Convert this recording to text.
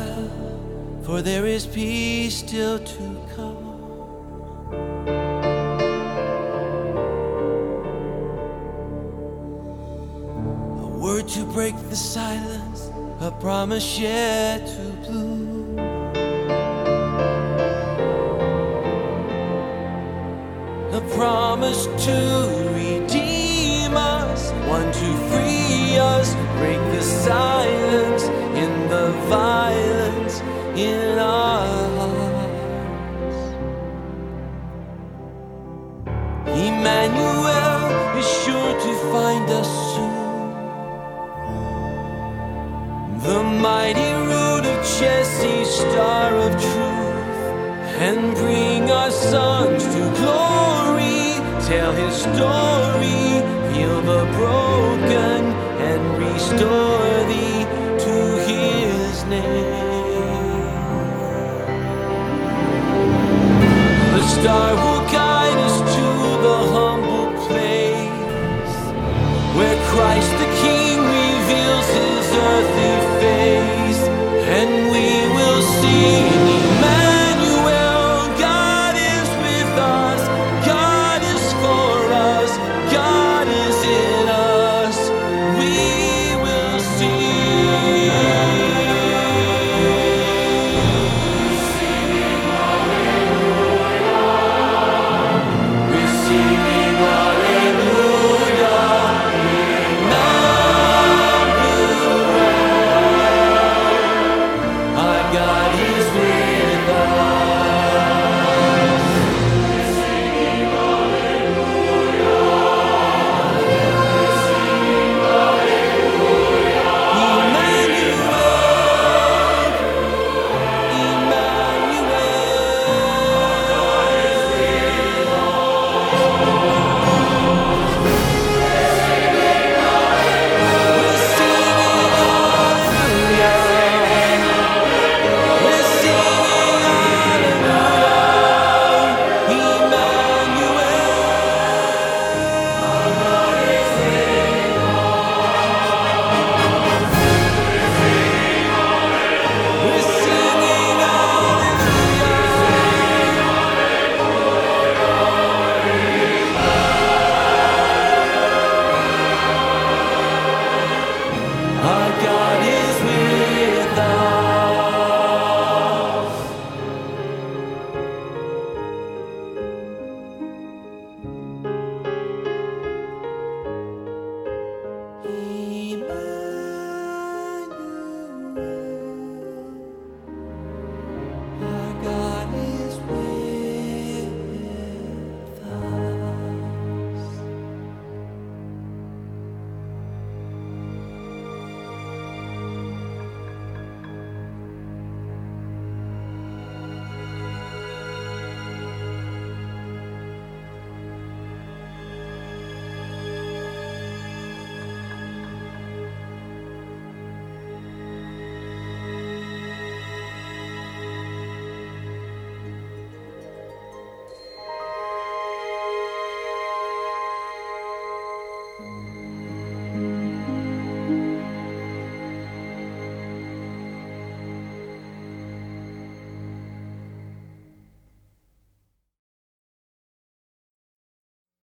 while, for there is peace still to come. A word to break the silence, a promise yet to bloom. A promise to redeem us, one to free us, break the silence in the violence in our hearts. Emmanuel is sure to find us soon. The mighty root of Jesse, star of truth, and bring our sons to glory. Tell his story, heal the broken, and restore thee to his name. The star will guide us to the humble place where Christ the King reveals his earthly